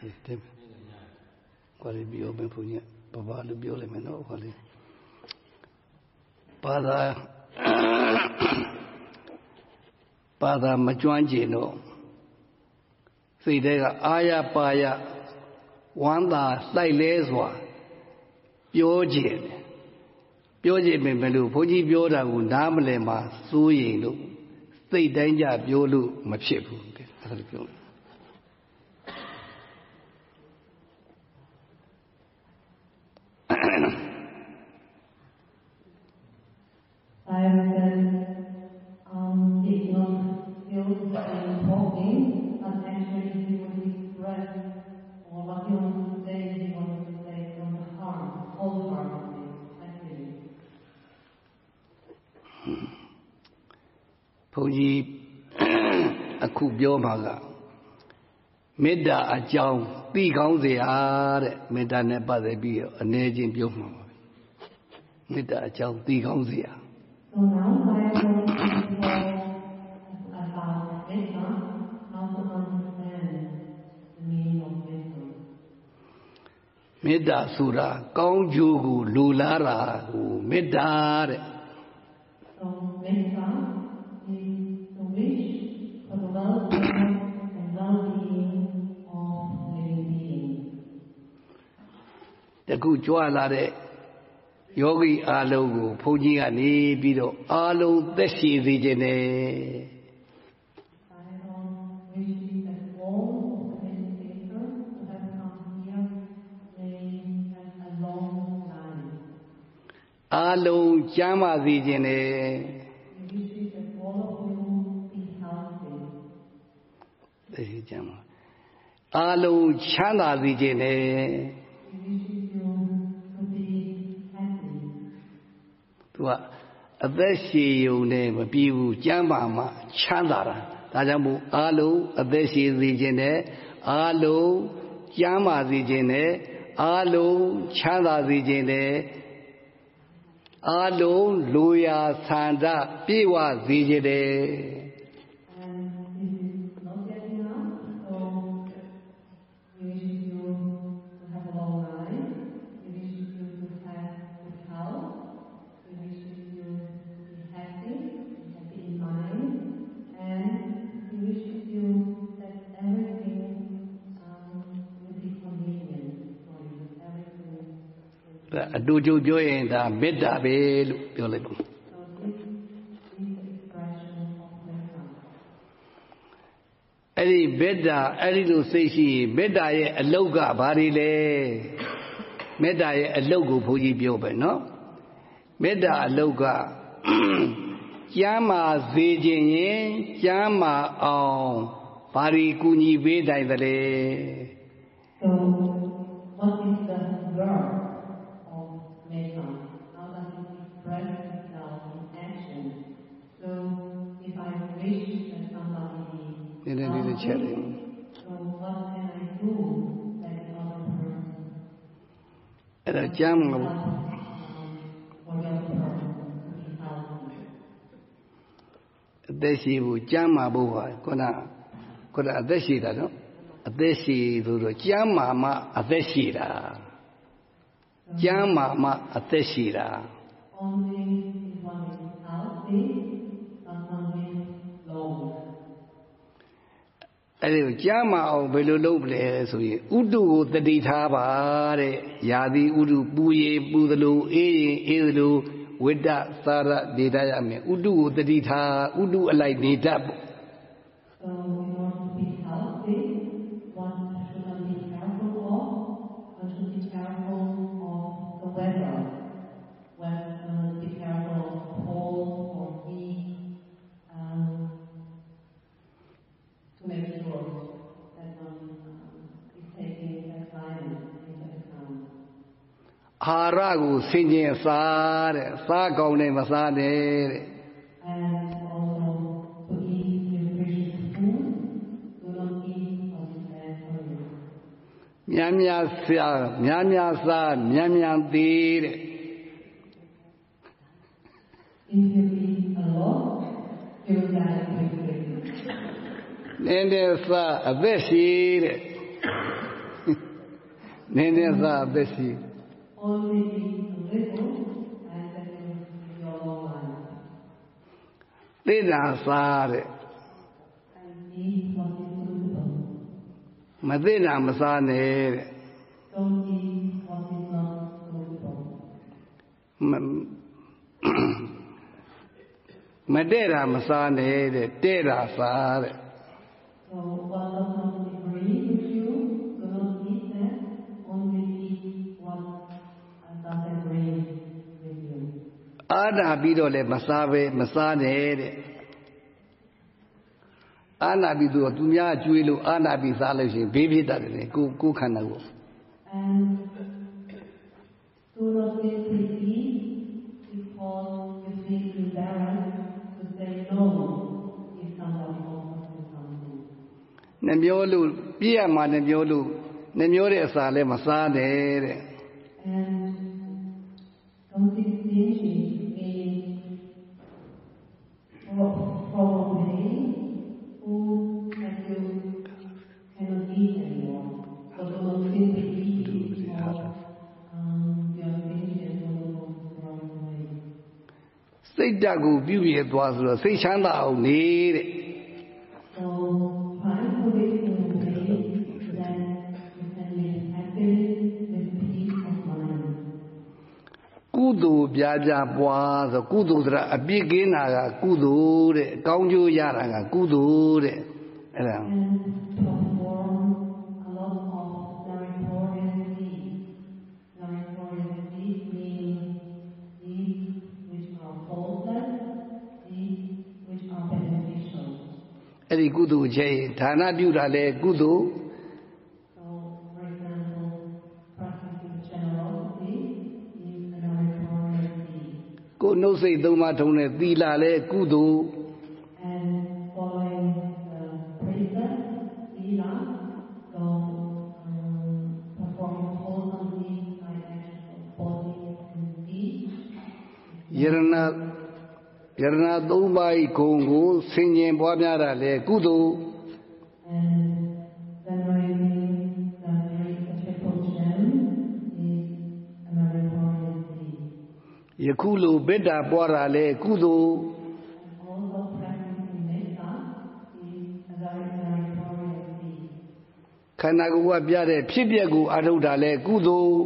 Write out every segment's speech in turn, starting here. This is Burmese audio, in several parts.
Quali bioben punya babal biole meno quali pada majuan jeno sehingga ayah paya wanda lai leswa bioje memelu puji bioda guna melema suyi lu sehingga biolu macam itu. Did not feel talking, but actually he would express or what he wanted to say, he wanted to say from the heart, wholeheartedly, actually. Puji aku biar maga, meda ajau tiga orang ada, meda ne pada biar nejin biar maga, meda ajau tiga orang. So now I am going to talk about metta, how to understand the meaning of metta. Metta sura, kau juga lulara, metta. So metta is the wish for the well-being and well-being of living beings. Teku jual ada. Yogi alogo pujiga ni bido alo deshi dijene. Alo jama dijene. Deshi jama. Alo chanda dijene. A beshi you name a pew, Jamama, Chandara, Tajamu, Alu, a beshi regione, Alu, Jama regione, Alu, Chanda regione, Alu, Luya, Sanda, Piwa regione. Do you join the metta bell? Any beda, any to say she, metta a loga, barile, metta a logo puji biobe, no? Metta a loga, Yama Zijin, Yama on, Pari Kuni Veda. So, what is the verb? How does it express itself in action? So, if I wish that somebody is healthy, so what can I do that the other person for the other person to be healthy? Deshi Jama Boa, Kona Adeshida, no? Adeshi Duro Jama ma Adeshida. Jama Ateshira. Only if one is healthy, but one is long. Jama or Beluloble, so Udu the Ditaba, Yadi Udu Buye, Budalo, Edu, Weda, Sara, Didayame, Udu the Dita, Udu alike Dita. So, in order to be healthy, one should be careful of, one should be careful the weather, when be careful of cold or heat, to make sure that one is taking that climate into account. Haragu singing Sago name Masane. And also to eat nutritious food, do not eat what is bad for you. Nyamya dir. If you eat a lot, you will die quickly. Nende sa abeshi. Nene sa adeshi. Only eat a little, and then you will see your long life. Tena sa de. And eat what is suitable. Matena masa ne de. Don't eat what is not suitable. Matera masa ne de. Tera sa de. So what does not agree with you, do not eat that. Only eat what does agree with you. Ana ပြီးတော့လည်းမစားပဲမစားနဲ့တဲ့အာနာပြီးတော့သူများကျွေးလို့အာနာပြီးစားလို့ရှိရင်ဘေးဖြစ်တတ်တယ်ကိုခန္ဓာကို And do not simply eat because you feel embarrassed to say no if somebody offers you something. နှမျောလို့ပြည့်ရမှာနှမျောလို့နှမျောတဲ့အစာလည်းမစားနဲ့တဲ့ And don't be stingy in probably food that you cannot eat anymore. So do not simply eat it because you are stingy and don't want to throw it away. စိတ်ဓာတ်ကိုပြုပြည့်သွားဆိုတော့စိတ်ချမ်းသာအောင်နေတဲ့ So try to live in a way that you can live happily with peace of mind. ကုသိုလ်ပြားပြားပွားဆိုကုသိုလ်ဆိုတာအပြစ်ကင်းတာကကုသိုလ်တဲ့ကောင်းကျိုးရတာကကုသိုလ်တဲ့အဲ့ဒါ And perform a lot of meritorious deeds. Meritorious deeds mean deeds which are faultless, deeds which are beneficial. အဲ့ဒီကုသိုလ်ချက်ဌာနပြုတာလည်းကုသိုလ် So, for example, practicing generosity is a meritorious deed. ကိုယ်နှုတ်စိတ်သုံးပါးထုံးတဲ့သီလလည်းကုသိုလ် And following the precept, sila, so performing wholesome deeds by action of body and deed. ယရဏသုံးပါးဤဂုဏ်ကိုဆင်ញင်ပွားများတာလည်းကုသိုလ် And venerating the triple gem is a meritorious deed. ယခုလိုမေတ္တာပွားတာလည်းကုသိုလ် And also practicing metta is a very meritorious deed. ခန္ဓာကိုယ်ကပြတဲ့ဖြစ်ပျက်ကိုအထုတ်တာလည်းကုသိုလ်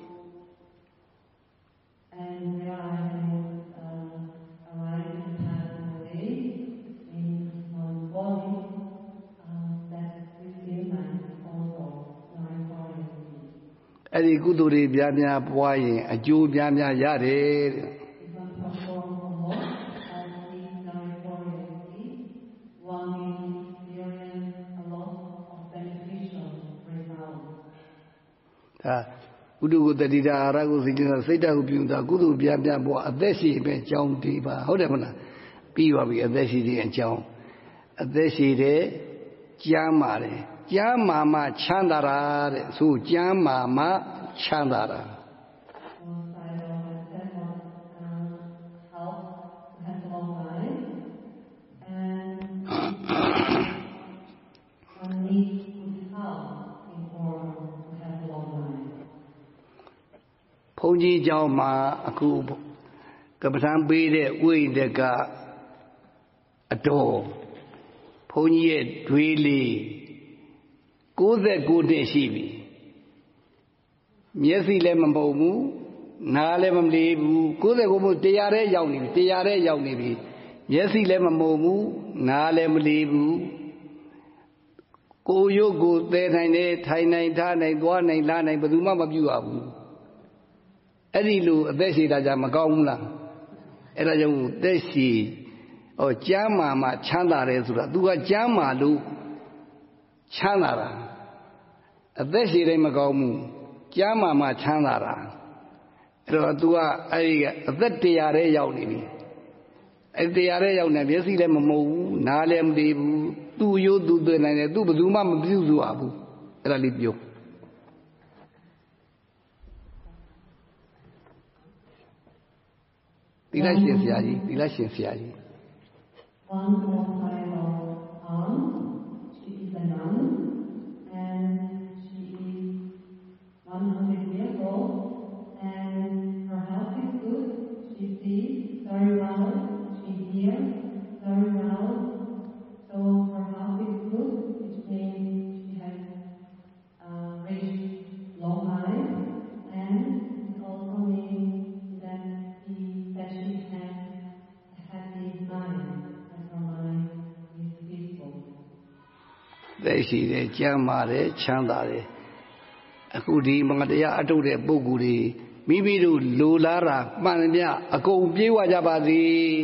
And realizing arising and passing away in one's body, that within man is also meritorious deed. အဲ့ဒီကုသိုလ်တွေပြားများပွားရင်အကျိုးပြားများရတယ်တဲ့ If one performs a lot of these meritorious deeds, one will experience a lot of beneficial results. ဒါဥဒုကိုတတိတာအာရကိုစိတ်နဲ့စိတ်ဓာတ်ကိုပြုတာကုသိုလ်ပြားများပွားအသက်ရှိပဲအကြောင်းဒီပါဟုတ်တယ်မလားပြီးပါပြီအသက်ရှိတဲ့အကြောင်းအသက်ရှိတဲ့ကျမ်းမာတယ်ကျမ်းမာမှချမ်းသာတာတဲ့ဆိုကျမ်းမာမှချမ်းသာတာ So Sayadaw has said what health has a long life, and one needs good health in order to have a long life. ဘုန်းကြီးเจ้าမှာအခုကပ္ပဋ္ဌာန်းပေးတဲ့ဥိဒကအတော်ဘုန်းကြီးရဲ့ဒွေးလေး69နှစ်ရှိပြီမျက်စိလည်းမပုံဘူးနားလည်းမမလေးဘူး69မို့တရားထဲရောက်နေပြီတရားထဲရောက်နေပြီမျက်စိလည်းမမုံဘူးနားလည်းမလေးဘူးကိုယ်ရုပ်ကိုသဲနိုင်တယ်ထိုင်နိုင်ထားနိုင်သွားနိုင်လာနိုင်ဘယ်သူမှမပြုရဘူးအဲ့ဒီလိုအသက်ရှည်တာကြမကောင်းဘူးလားအဲ့ဒါကြောင့်သက်ရှည်ကျမ်းမာမှချမ်းသာတယ်ဆိုတာ तू ကကျမ်းမာလို့ချမ်းသာတာအသက်ရှည်တိုင်းမကောင်းဘူးကျမ်းမာမှချမ်းသာတာအဲ့တော့ तू ကအဲ့ဒီကအသက်100ထဲရောက်နေပြီအဲ့100ထဲရောက်နေမျက်စိလည်းမမုံဘူးနားလည်းမသေးဘူးသူ့ရိုးသူ့သွေးနိုင်တယ်သူ့ဘယ်သူမှမပြုစုရဘူးအဲ့ဒါလေးပြောသီလရှင်ဆရာကြီးသီလရှင်ဆရာကြီး One more Sayadaw aunt, she is a nun, and she is 100 သက်ရှိတယ်ကျမ်းမာတယ်ချမ်းသာတယ်အခုဒီမင်္ဂတရားအထုတ်တဲ့ပုဂ္ဂိုလ်တွေမိမိတို့လိုလားတာမှန်သမျှအကုန်ပြေးဝကြပါစေ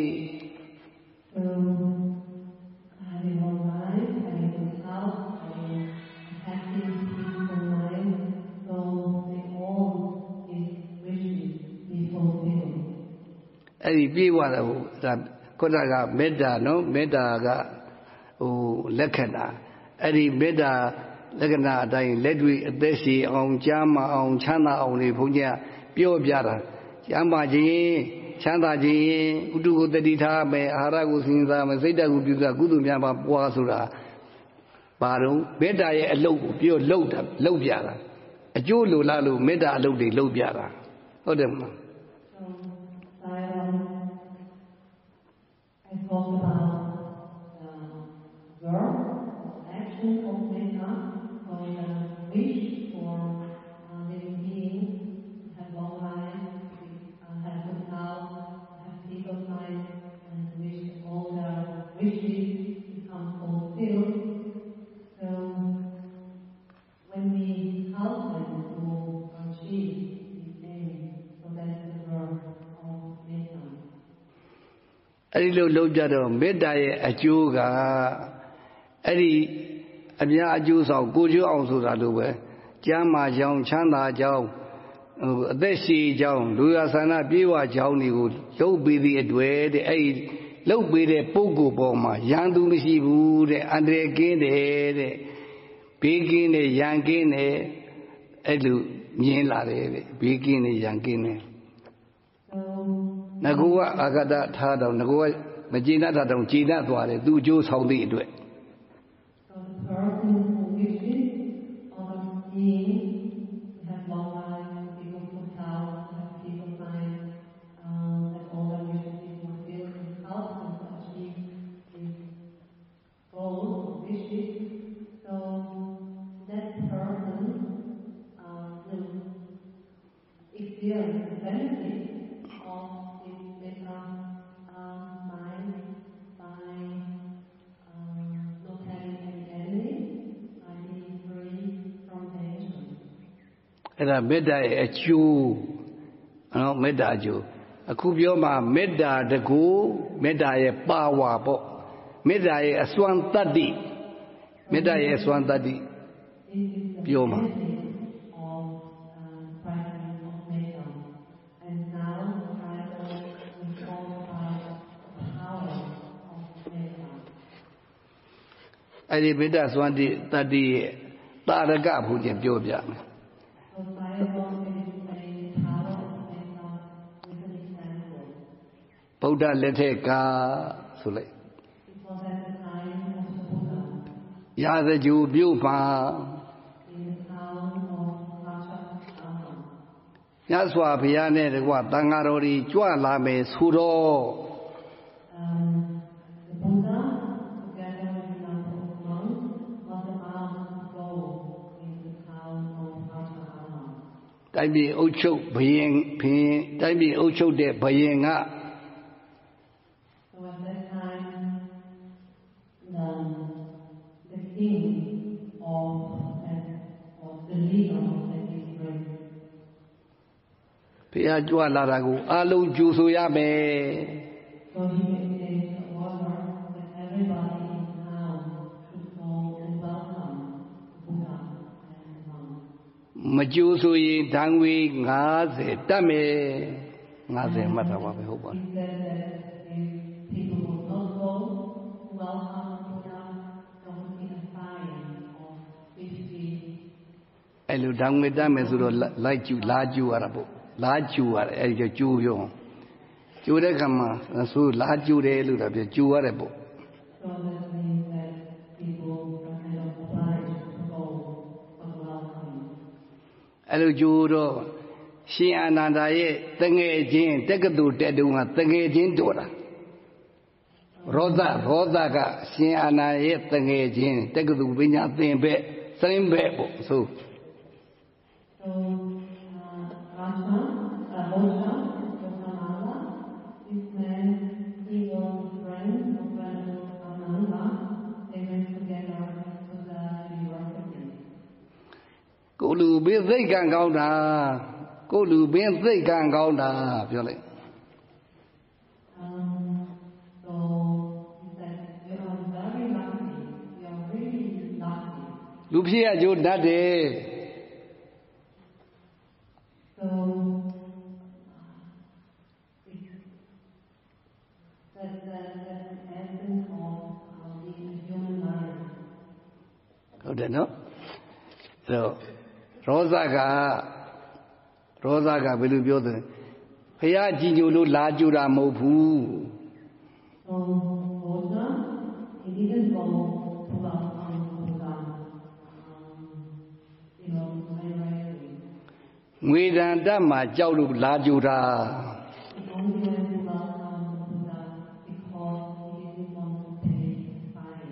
အဲ့ဒီပြေးဝတာဟိုဒါခုနကမေတ္တာနော်မေတ္တာကဟိုလက္ခဏာအဲ့ဒီမေတ္တာလက္ခဏာအတိုင်းလက်တွေ့အသက်ရှိအောင်ချမ်းသာအောင်ချမ်းသာအောင်လေဘုန်းကြီးကပြောပြတာချမ်းသာခြင်းချမ်းသာခြင်းဥတုကိုတတိထားမယ်အာဟာရကိုစဉ်းစားမယ်စိတ်ဓာတ်ကိုပြုစားကုသိုလ်များပါပွားဆိုတာဘာတော့မေတ္တာရဲ့အလုပ်ကိုပြောလှုပ်ပြတာအကျိုးလိုလားလို့မေတ္တာအလုပ်တွေလှုပ်ပြတာဟုတ်တယ်မလား I talk about the verb, action of metta, for the wish for living beings, have long life, have good health, have peace of mind, and wish all their wishes become fulfilled. So, when we help them to achieve these aims, so that's the verb of metta. အဲ့ဒီလိုလုပ်ကြတော့မေတ္တာရဲ့အကျိုးကအဲ့ဒီအများအကျိုးဆောင်ကိုကျိုးအောင်ဆိုတာလိုပဲကျမ်းမာကြောင်းချမ်းသာကြောင်းအသက်ရှိကြောင်းလူရဆန္ဒပြေဝကြောင်းတွေကိုလှုပ်ပေးသည့်အတွေ့တဲ့အဲ့ဒီလှုပ်ပေးတဲ့ပုဂ္ဂိုလ်ပေါ်မှာရန်သူမရှိဘူးတဲ့အန္တရာယ်ကင်းတယ်တဲ့ဘေးကင်းတယ်ရန်ကင်းတယ်အဲ့လိုမြင်လာတယ်တဲ့ဘေးကင်းတယ်ရန်ကင်းတယ်ငကူကအာဂတထားတော့ငကူကမကျေနပ်တာတော့ကျေနပ်သွားတယ်သူအကျိုးဆောင်သည့်အတွက် အဲ့ဒါမေတ္တာရဲ့အကျိုးနော်မေတ္တာအကျိုးအခုပြောမှာမေတ္တာတကူမေတ္တာရဲ့ပါဝါပေါ့မေတ္တာရဲ့အစွမ်းတတ္တိမေတ္တာရဲ့အစွမ်းတတ္တိပြောမှာအဲ့ဒီမေတ္တာစွမ်းတတ္တိရဲ့တာရကဘုရင်ပြောပြမယ်ဗုဒ္ဓလက်ထက်ကဆိုလိုက်ရာဇဂျူပြုမှာညစွာဘုရားနဲ့တကွတန်ဃာတော်တွေကြွလာမယ်ဆိုတော့တိုင်းပြည်အုပ်ချုပ်ဘုရင်တိုင်းပြည်အုပ်ချုပ်တဲ့ဘုရင်ကဘုရားကြွလာတာကိုအလုံးကြိုဆိုရမယ်မကြိုဆိုရင်ဓာန်ဝေ50တက်မယ်50မှတ်တာပါပဲဟုတ်ပါလားအဲ့လိုဓာန်ဝေတက်မယ်ဆိုတော့လိုက်ကျူလာကျူရတာပေါ့လာကျူရတယ်အဲ့ဒီကျူပြောကျူတဲ့ခါမှာဆိုလာကျူတယ်လို့တော့ပြောကျူရတယ်ပေါ့အဲ့လိုကျိုးတော့ရှင်အာနန္ဒာရဲ့တငယ်ချင်းတက္ကသိုလ်တက်တုန်းကတငယ်ချင်းတော်တာရောသကရှင်အာနန္ဒာရဲ့တငယ်ချင်းတက္ကသိုလ်ပညာသင်ဘက်စိမ့်ဘက်ပေါ့ဆိုလူပင်သိက္ခာကောင်းတာကိုလူပင်သိက္ခာကောင်းတာပြောလိုက် So he said, you are very lucky. You are really lucky. လူဖြစ်ရကြိုးတတ်တယ် So that's the essence of being human life. ဟုတ်တယ်နော်အဲ့တော့ရောဇကဘယ်လိုပြောတယ်ဖះကြည်ညိုလို့လာကြူတာမဟုတ်ဘူး So Rosa, he didn't go to welcome Buddha, directly. ငွေဒဏ်တက်မှာကြောက်လို့လာကြူတာ He only went to welcome Buddha because he didn't want to pay his fine.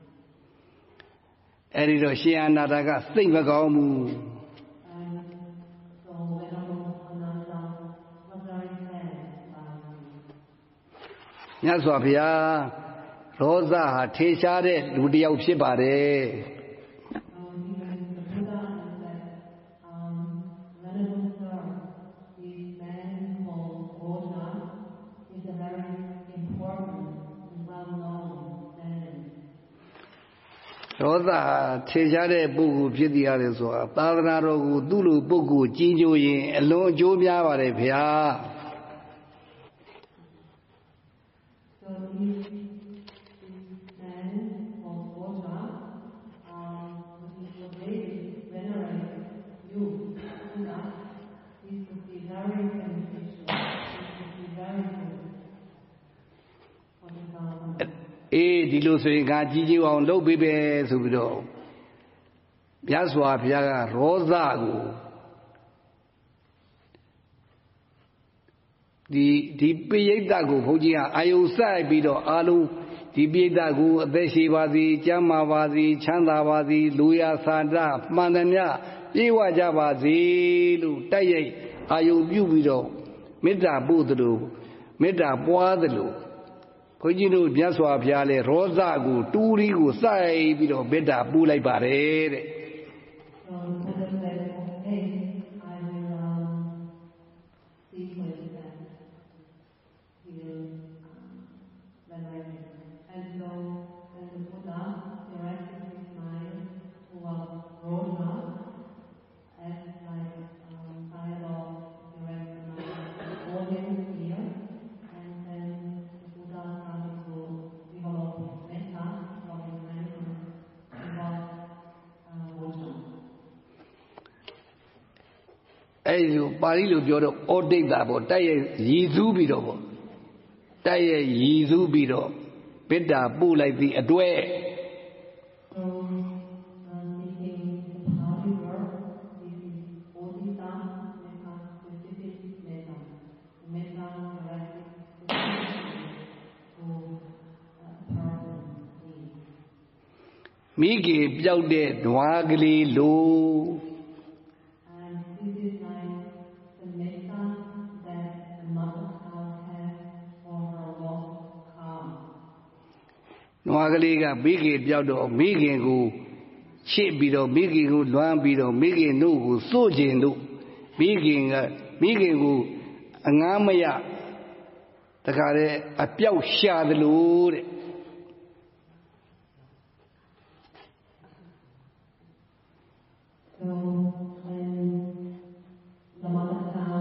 အဲ့ဒီတော့ရှင်အနာတာကစိတ်မကောင်းဘူး And so Venerable Ananda was very sad about it. မြတ်စွာဘုရားရောဇဟာထေရှားတဲ့လူတစ်ယောက်ဖြစ်ပါတယ် So he went to Buddha and said, Venerable Sir, this man called Rosa is a very important and well-known man. ရောဇဟာထေရှားတဲ့ပုဂ္ဂိုလ်ဖြစ်တရားလေဆိုတာသာသနာတော်ကိုသူ့လိုပုဂ္ဂိုလ်ကြီးညိုရင်အလွန်အကျိုးများပါတယ်ဗျာ So this man called Rosa, if you really venerate you, Buddha, this would be very beneficial. This would be very good for the Dharma. အေးဒီလိုဆိုရင်ငါကြီးကြီးအောင်လုပ်ပေးပဲဆိုပြီးတော့မြတ်စွာဘုရားကရောဇကိုဒီပိယိတ်တကိုဘုန်းကြီးကအာယုစိုက်ပြီးတော့အာလုံးဒီပိယိတကိုအသက်ရှိပါစေကျမ်းမာပါစေချမ်းသာပါစေလူရသာတမှန်သမျှပြေဝကြပါစေလို့တိုက်ရိုက်အာယုပြုပြီးတော့မေတ္တာပို့သလိုမေတ္တာပွားသလိုဘုန်းကြီးတို့မြတ်စွာဘုရားလဲရောဇကိုတူရီကိုစိုက်ပြီးတော့မေတ္တာပို့လိုက်ပါတယ်တဲ့ So Buddha said, okay, I will see with that. He will venerate him. And so when the Buddha directed his mind towards Rosa, as like dialogue direct the mind to audience here, and then the Buddha started to develop metta, loving kindness, towards Rosa. အဲ့ဒီပါဠိလိုပြောတော့ဩဒိဋ္ဌာပေါ့တိုက်ရဲ့ရည်စူးပြီးတော့ပေါ့တိုက်ရဲ့ရည်စူးပြီးတော့မေတ္တာပို့လိုက်သည့်အတွက် So, speaking the Pali word, this is Bodhita, Metta, specific metta. Metta directed to a person need. မိခင်ပြောက်တဲ့ဓွားကလေးလို And this is like the metta that the mother cow has for her lost calf. ဓွားကလေးကမိခင်ပြောက်တော့မိခင်ကိုချစ်ပြီးတော့မိခင်ကိုလွမ်းပြီးတော့မိခင်တို့ကိုစိုးကျင်လို့မိခင်ကိုအငားမရတခါတည်းအပြောက်ရှာသလိုတဲ့ So when the mother cow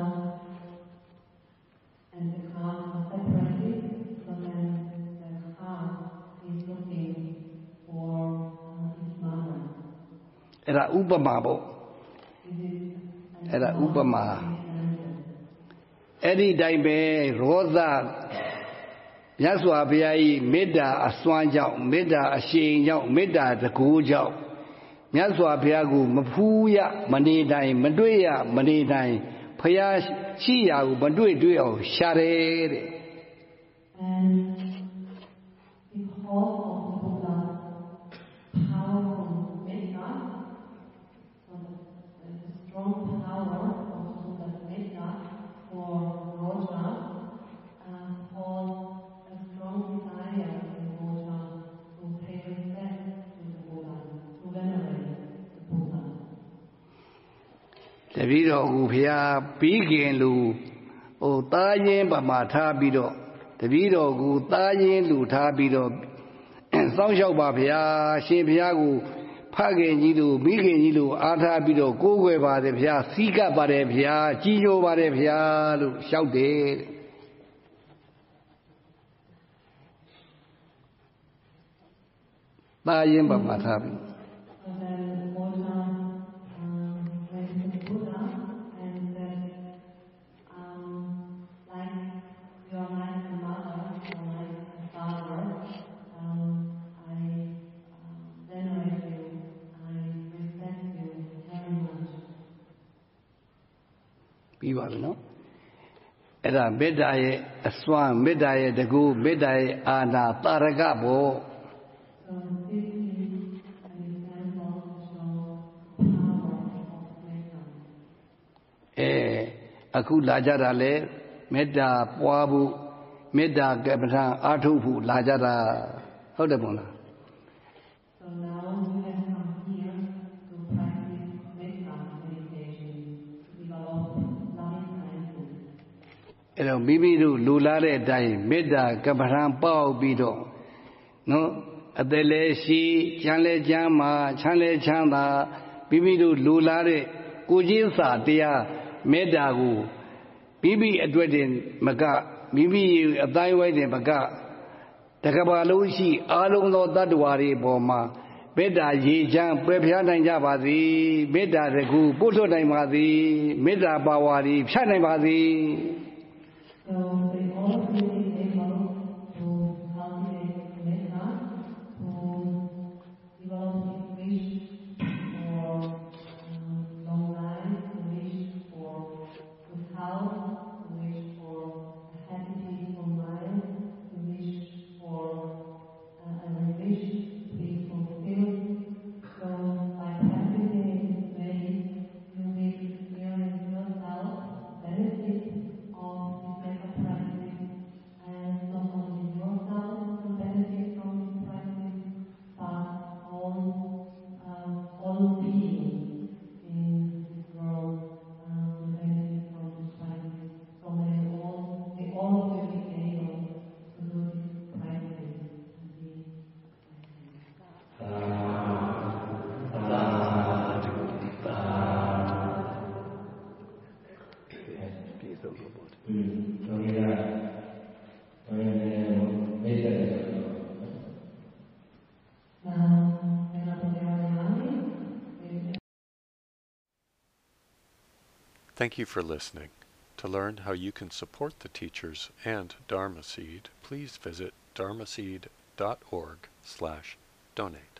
and the calf are separated, so then the calf is looking for his mother. အဲ့ဒါဥပမာပေါ့ This is an အဲ့ဒါဥပမာ example. အဲ့ဒီတိုင်းပဲရောဇမြတ်စွာဘုရား၏မေတ္တာအစွမ်းကြောင့်မေတ္တာအရှိန်ကြောင့်မေတ္တာတကူကြောင့်မြတ်စွာဘုရားကိုမဖူးရမနေတိုင်းမတွေ့ရမနေတိုင်းဘုရားရှိရာကိုမတွေ့အောင်ရှာတယ်တဲ့ And because of the Buddha's powerful metta, so the strong power of the Buddha's metta for Rosa caused a strong desire in Rosa to pay respect to the Buddha, to venerate the Buddha. တပည့်တော်ကိုဘုရားပြီးခင်လို့သားရင်းပမာထားပြီးတော့တပည့်တော်ကိုသားရင်းလူထားပြီးတော့စောင့်ရှောက်ပါဘုရားရှင်ဘုရားကိုဖခင်ကြီးတို့မိခင်ကြီးတို့အားထားပြီးတော့ကိုးကွယ်ပါတယ်ဘုရားစီကပ်ပါတယ်ဘုရားကြီးညိုပါတယ်ဘုရားလို့လျှောက်တယ်သားရင်းပမာထားပြီးပြီးပါပြီနော်အဲ့ဒါမေတ္တာရဲ့အစွမ်းမေတ္တာရဲ့တကူမေတ္တာရဲ့အာနာတာရကဘောအခုလာကြတာလေမေတ္တာပွားဖို့မေတ္တာကမ္မထာအားထုတ်ဖို့လာကြတာဟုတ်တယ်မို့လားအဲ့တော့မိမိတို့လူလာတဲ့အတိုင်းမေတ္တာကမ္မထာပေါက်ပြီးတော့နော်အသက်လည်းရှိချမ်းလည်းချမ်းသာချမ်းလည်းချမ်းသာမိမိတို့လူလာတဲ့ကိုချင်းစာတရားမေတ္တာကိုမိမိအတွက်တင်မကမိမိအတိုင်းဝိုင်းတင်မကတကဘာလုံးရှိအားလုံးသောတ attva တွေပေါ်မှာမေတ္တာရေချမ်းပယ်ဖျားနိုင်ကြပါစေမေတ္တာတကူပို့လွှတ်နိုင်ပါစေမေတ္တာပါဝါတွေဖြတ်နိုင်ပါစေ So they all really able to cultivate metta, to develop wish for long life, wish for good health, wish for a happy, peaceful life, wish for a wish to be fulfilled. So by practicing this way, you will experience yourself benefit of practice, and not only yourself to benefit from this practice, but all beings in this world will benefit from this practice. So they all will be able to do this practice. Thank you for listening. To learn how you can support the teachers and Dharma Seed, please visit dharmaseed.org/donate.